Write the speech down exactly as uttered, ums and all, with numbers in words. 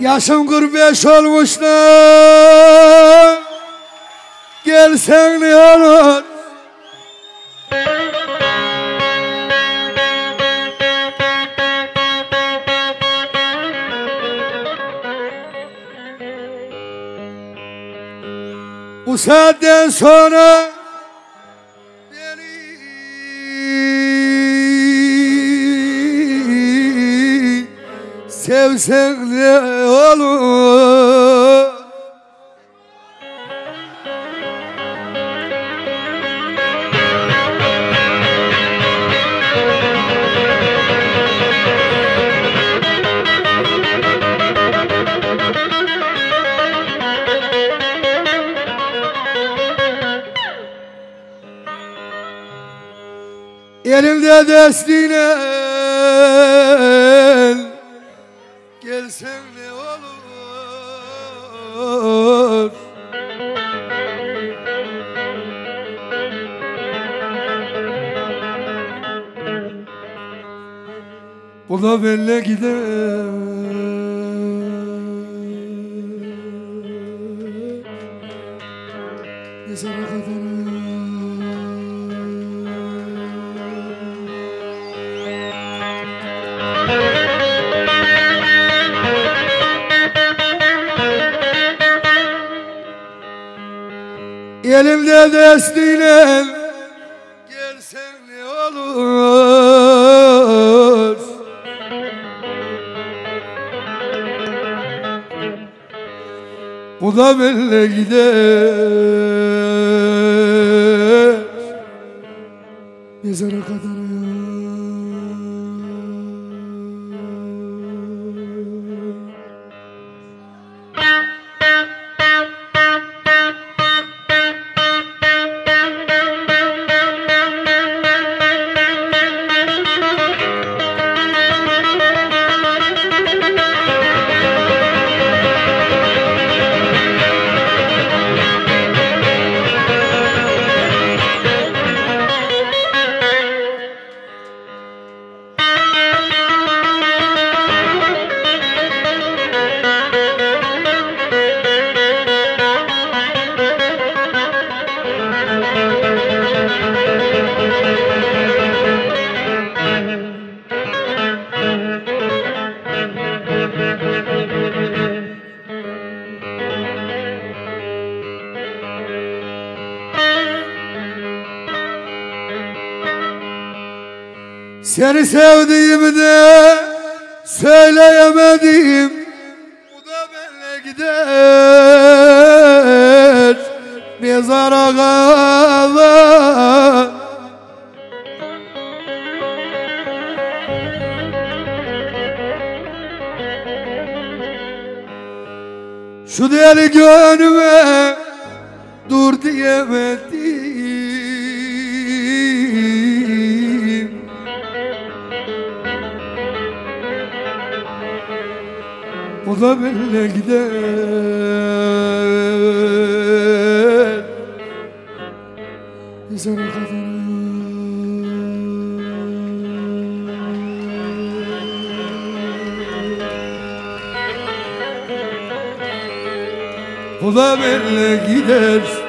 Yaşım kırk beş olmuş da gelsen ne olur? Bu saatten sonra beni sevsen ne olur? Elimde destine gelsen ne olur? Bu da benimle gider. Ne sana kadar elimde destine gelsen ne olur? Bu da benimle gider mezara kadar. Seni sevdiğimi de söyleyemedim. Bu da benimle gider mezara kadar. Şu deli gönlüme dur diyemedim. Bu da benimle gider mezara kadar. Bu da benimle gider